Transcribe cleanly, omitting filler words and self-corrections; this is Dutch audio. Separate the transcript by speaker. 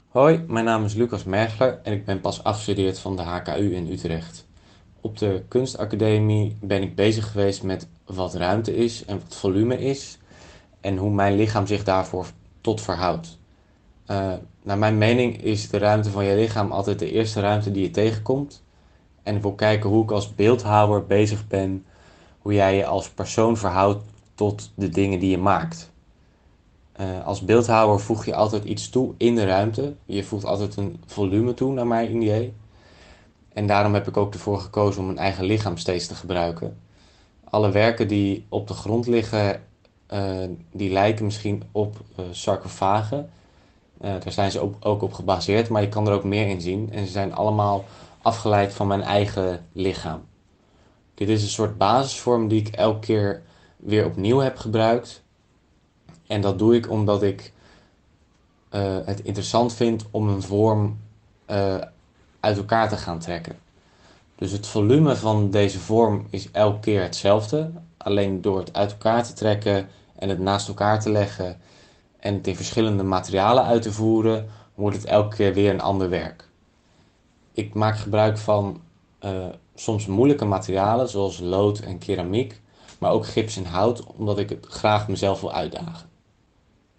Speaker 1: Hoi, mijn naam is Lucas Mergler en ik ben pas afgestudeerd van de HKU in Utrecht. Op de kunstacademie ben ik bezig geweest met wat ruimte is en wat volume is en hoe mijn lichaam zich daarvoor tot verhoudt. Naar mijn mening is de ruimte van je lichaam altijd de eerste ruimte die je tegenkomt. En ik wil kijken hoe ik als beeldhouwer bezig ben, hoe jij je als persoon verhoudt tot de dingen die je maakt. Als beeldhouwer voeg je altijd iets toe in de ruimte. Je voegt altijd een volume toe, naar mijn idee. En daarom heb ik ook ervoor gekozen om mijn eigen lichaam steeds te gebruiken. Alle werken die op de grond liggen, die lijken misschien op sarcofagen. Daar zijn ze ook op gebaseerd, maar je kan er ook meer in zien. En ze zijn allemaal afgeleid van mijn eigen lichaam. Dit is een soort basisvorm die ik elke keer weer opnieuw heb gebruikt. En dat doe ik omdat ik het interessant vind om een vorm uit elkaar te gaan trekken. Dus het volume van deze vorm is elke keer hetzelfde. Alleen door het uit elkaar te trekken en het naast elkaar te leggen en het in verschillende materialen uit te voeren, wordt het elke keer weer een ander werk. Ik maak gebruik van soms moeilijke materialen zoals lood en keramiek, maar ook gips en hout, omdat ik het graag mezelf wil uitdagen.